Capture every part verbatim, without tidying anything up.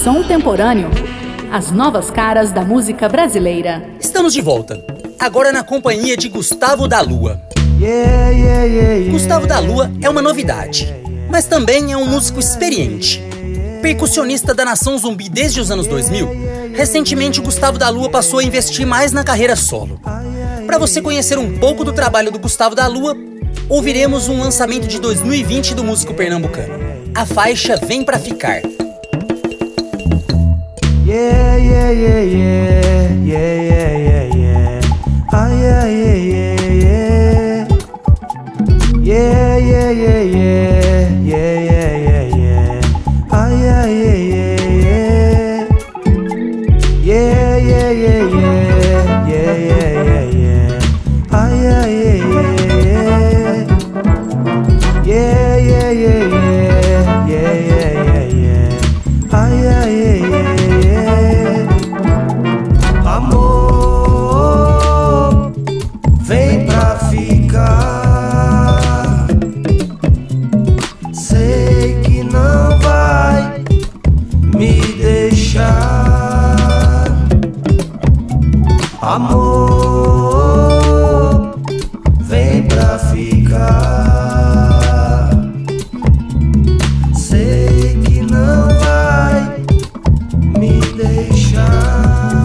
Som Temporâneo. As novas caras da música brasileira. Estamos de volta, agora na companhia de Gustavo da Lua. Yeah, yeah, yeah, yeah. Gustavo da Lua é uma novidade, mas também é um músico experiente. Percussionista da nação zumbi desde os anos dois mil, recentemente o Gustavo da Lua passou a investir mais na carreira solo. Para você conhecer um pouco do trabalho do Gustavo da Lua, ouviremos um lançamento de dois mil e vinte do músico pernambucano. A faixa Vem Pra Ficar. Yeah, yeah, yeah, yeah, yeah, yeah, yeah, yeah. Ah, yeah, yeah, yeah, yeah. Yeah, yeah, yeah, yeah, yeah, yeah, yeah, yeah. Ah, yeah, yeah, yeah, yeah. Yeah, yeah, yeah, yeah, yeah, yeah, yeah, yeah. Ah, yeah, yeah, yeah, yeah. Yeah, yeah, yeah, yeah, yeah, yeah, yeah, yeah. Ah, yeah, yeah, yeah. Amor, vem pra ficar. Sei que não vai me deixar. Amor, vem pra ficar. Sei que não vai me deixar.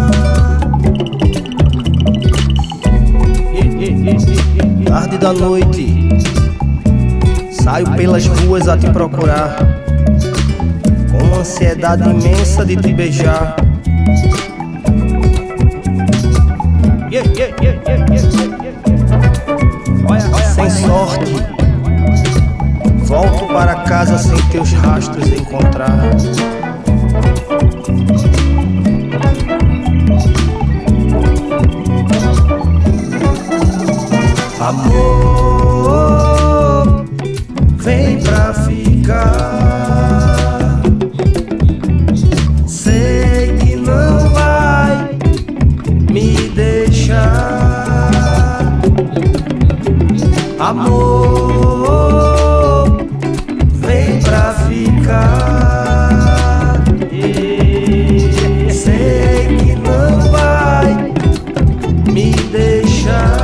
Tarde da noite, saio pelas ruas a te procurar, com uma ansiedade imensa de te beijar. Sem sorte, volto para casa sem teus rastros encontrar. Amor, vem pra ficar. Sei que não vai me deixar. Amor, vem pra ficar. Sei que não vai me deixar.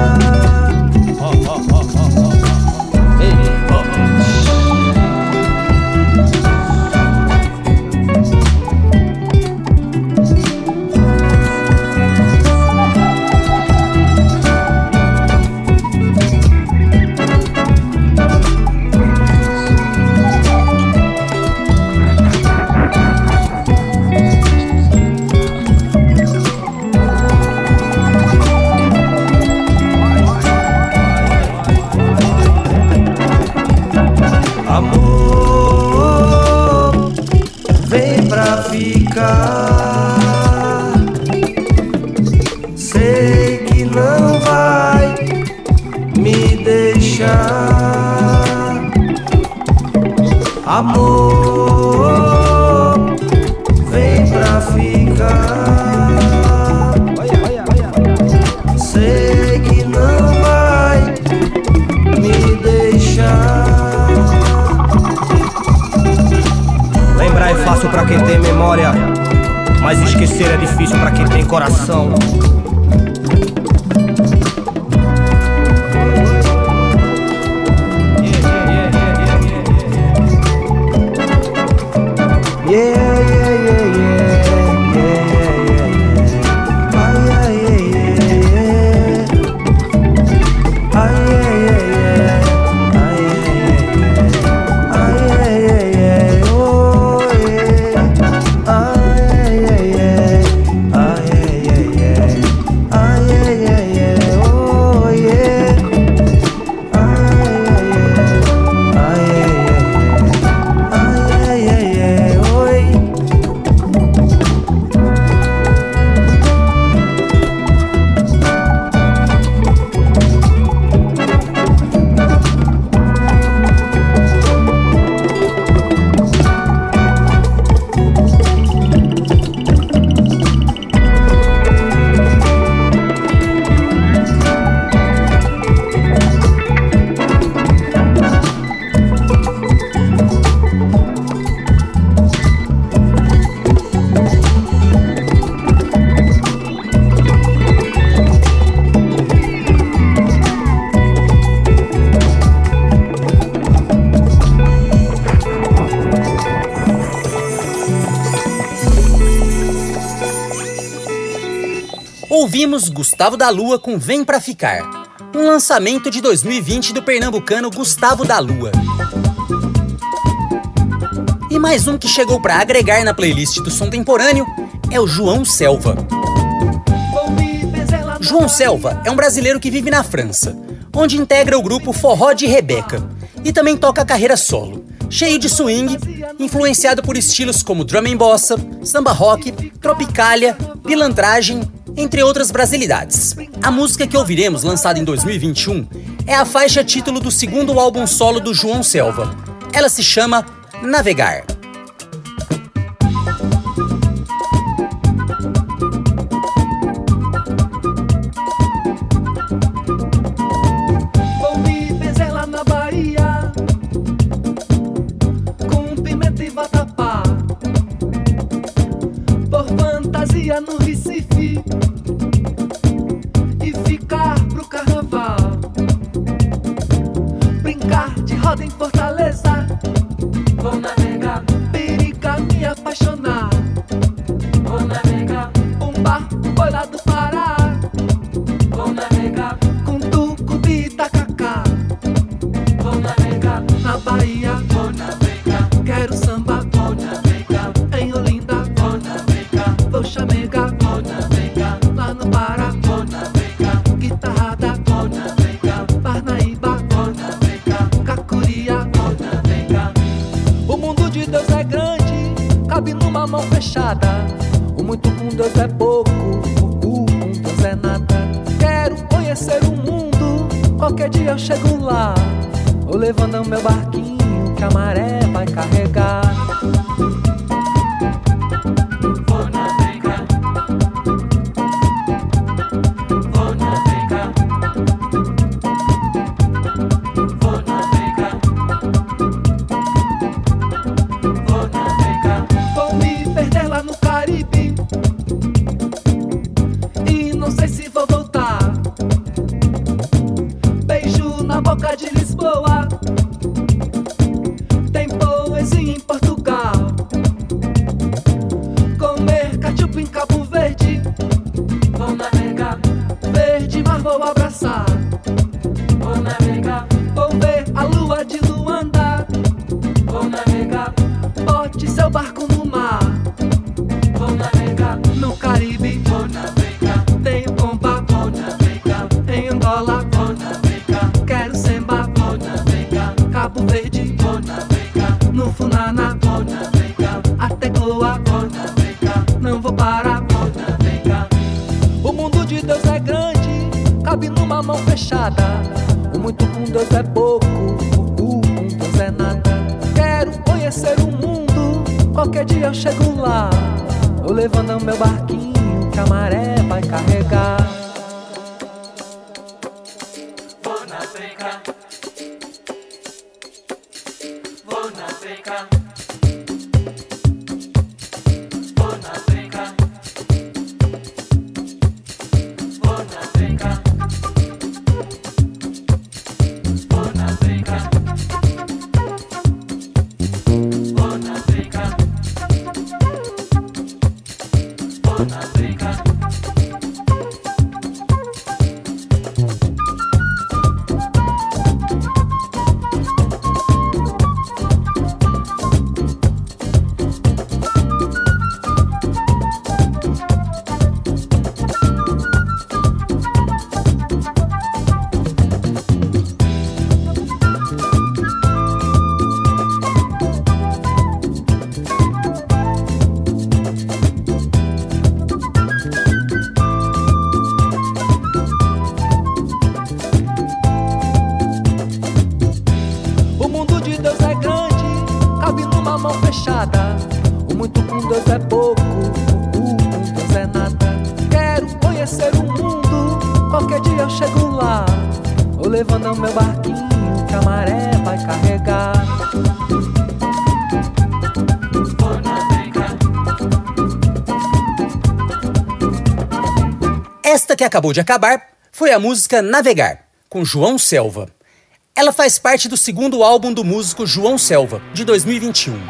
Amor, vem pra ficar. Sei que não vai me deixar. Amor, vem pra ficar. Sei que não vai me deixar. Lembrar é fácil pra quem tem memória, mas esquecer é difícil pra quem tem coração. Yeah, yeah, yeah, yeah, yeah, yeah, yeah, yeah. Ah, yeah, yeah, yeah, yeah. Ah, yeah, yeah, yeah. Ah, yeah, yeah, yeah. Ah, yeah, yeah, yeah. Oh, yeah. Ah, yeah, yeah, yeah. Ah, yeah, yeah, yeah. Ah, yeah, yeah, yeah. Oh, yeah. Ah, yeah, yeah. Ah, yeah, yeah, yeah. Ah, yeah, yeah, yeah. Oi. Ouvimos Gustavo da Lua com Vem Pra Ficar, um lançamento de dois mil e vinte do pernambucano Gustavo da Lua. E mais um que chegou para agregar na playlist do Som Temporâneo é o João Selva. João Selva é um brasileiro que vive na França, onde integra o grupo Forró de Rebeca e também toca carreira solo, cheio de swing, influenciado por estilos como drum and bossa, samba rock, tropicália, pilantragem, entre outras brasilidades. A música que ouviremos, lançada em dois mil e vinte e um, é a faixa título do segundo álbum solo do João Selva. Ela se chama Navegar. Vou me benzer lá na Bahia, com pimenta e vatapá, por fantasia no Recife e ficar pro carnaval, brincar de roda em Fortaleza. Vou navegar, periga me apaixonar. Vou navegar, um bar, boi lá do Pará. Vou navegar, com tuco de Itacacá. Vou navegar, na Bahia. Vou navegar, quero samba. Vou navegar, em Olinda. Vou navegar, vou chamegar. Vou navegar, lá no Pará. Vou navegar, guitarrada. Vou navegar, Parnaíba. Vou navegar, Cacuria. Vou navegar. O mundo de Deus é grande, cabe numa mão fechada. O muito com Deus é pouco, o cu com Deus é nada. Quero conhecer o mundo, qualquer dia eu chego lá. Vou levando o meu barquinho que a maré vai carregar. Vou navegar, vou navegar, vou navegar. Vou navegar, vou me perder lá no Caribe e não sei se vou voltar. Beijo na boca de Lisboa, tem poesia em Portugal. Comer cachupa em Cabo Verde. Vou navegar, verde mar vou abraçar. Vou navegar, vou ver a lua de Luanda. Vou navegar, bote seu barco no mar. Vou navegar, no Caribe. Vou navegar, tenho compa. Vou navegar, em Angola. Vou navegar, quero semba. Vou navegar, Cabo Verde. Vou navegar, no Funana. Vou navegar, até Goa. Vou navegar, não vou parar. Vou navegar. O mundo de Deus é grande, cabe numa mão fechada. O muito com Deus é pouco, o cu com Deus é nada. Quero conhecer o mundo, qualquer dia eu chego lá. Vou levando o meu barquinho que a maré vai carregar. Vou navegar, vou navegar, vou navegar, vou navegar, vou navegar, vou navegar, vou navegar. O muito com Deus é pouco, o cu com Deus é nada. Quero conhecer o mundo, qualquer dia eu chego lá. Vou levando o meu barquinho que a maré vai carregar. Vou navegar. Esta que acabou de acabar foi a música Navegar, com João Selva. Ela faz parte do segundo álbum do músico João Selva, de dois mil e vinte e um.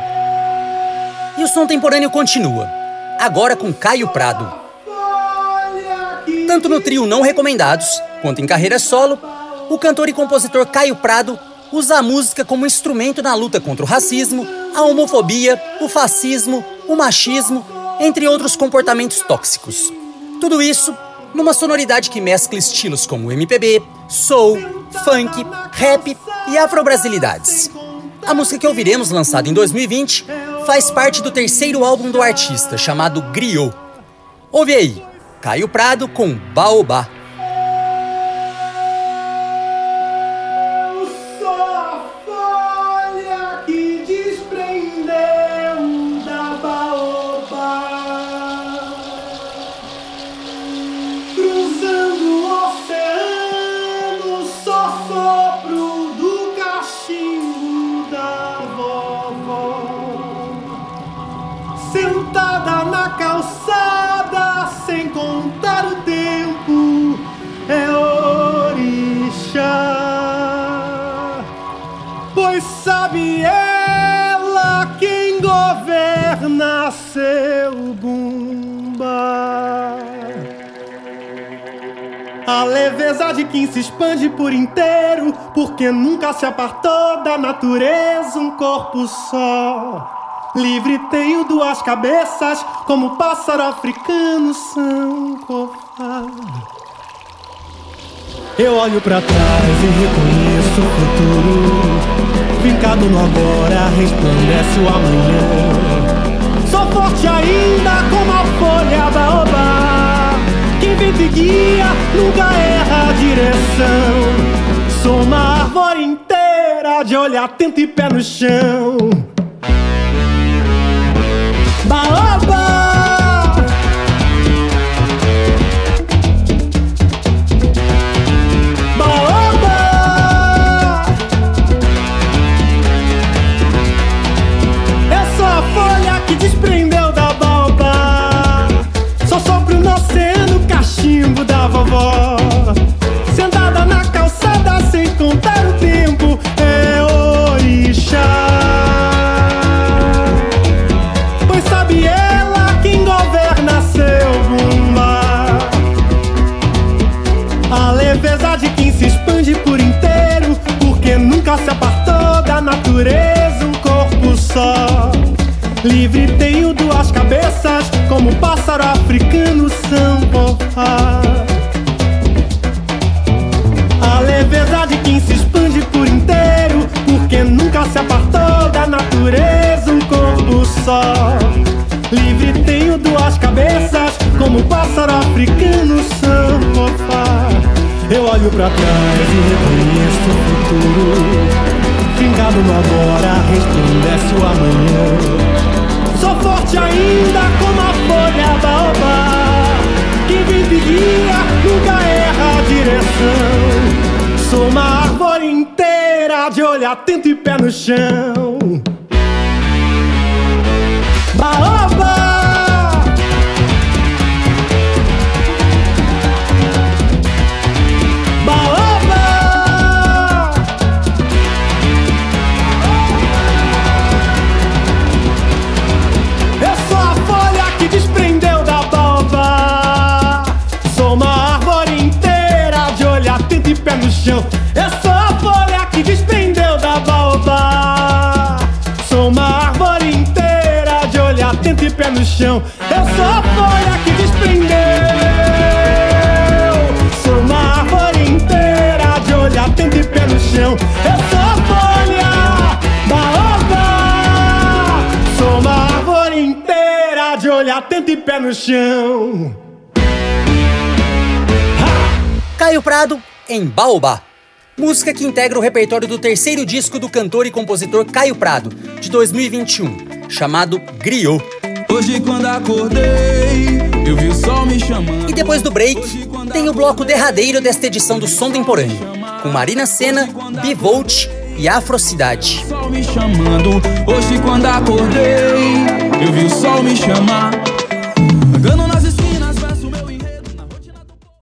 E o Som Temporâneo continua, agora com Caio Prado. Olha aqui. Tanto no trio Não Recomendados, quanto em carreira solo, o cantor e compositor Caio Prado usa a música como instrumento na luta contra o racismo, a homofobia, o fascismo, o machismo, entre outros comportamentos tóxicos. Tudo isso numa sonoridade que mescla estilos como M P B, soul, funk, rap e afro-brasilidades. A música que ouviremos, lançada em dois mil e vinte, faz parte do terceiro álbum do artista, chamado Griot. Ouve aí, Caio Prado com Baobá. Sentada na calçada, sem contar o tempo, é orixá. Pois sabe ela quem governa seu Bumba. A leveza de quem se expande por inteiro, porque nunca se apartou da natureza um corpo só. Livre tenho duas cabeças, como pássaro africano São Cofá. Eu olho pra trás e reconheço o futuro. Fincado no agora, resplandece o amanhã. Sou forte ainda como a folha baobá. Quem vem e guia nunca erra a direção. Sou uma árvore inteira de olho atento e pé no chão. Baobá, baobá, eu sou a folha que desprendeu da baobá. Só sopro no oceano, cachimbo da vovó. Sentada na calçada sem contar o tempo, é orixá. Sabe ela quem governa seu Bumba. A leveza de quem se expande por inteiro, porque nunca se apartou da natureza um corpo só. Livre tenho duas cabeças, como pássaro africano São Cofá. A leveza de quem se expande por inteiro, porque nunca se apartou da natureza um corpo só. Livre tenho duas cabeças, como pássaro africano São Cofá. Eu olho pra trás e reconheço o futuro. Fincado no agora, resplandece o amanhã. Sou forte ainda como a folha baobá. Quem vive e guia nunca erra a direção. Sou uma árvore inteira de olho atento e pé no chão. Baobá, baobá, eu sou a folha que desprendeu da baobá. Sou uma árvore inteira de olho atento e pé no chão. Eu sou a folha que desprendeu da baobá. Sou uma árvore inteira de olho atento e pé no chão. Eu sou a folha que desprendeu. Sou uma árvore inteira de olho atento e pé no chão. Eu sou a folha baobá. Sou uma árvore inteira de olho atento e pé no chão. Caio Prado em Baobá. Música que integra o repertório do terceiro disco do cantor e compositor Caio Prado, de dois mil e vinte e um, chamado Griot. Hoje quando acordei, eu vi o sol me chamando. E depois do break, tem o bloco derradeiro desta edição do Som Temporâneo, com Marina Sena, Bivolt e Afrocidade. Sol me chamando. Hoje quando acordei, eu vi o sol me chamar.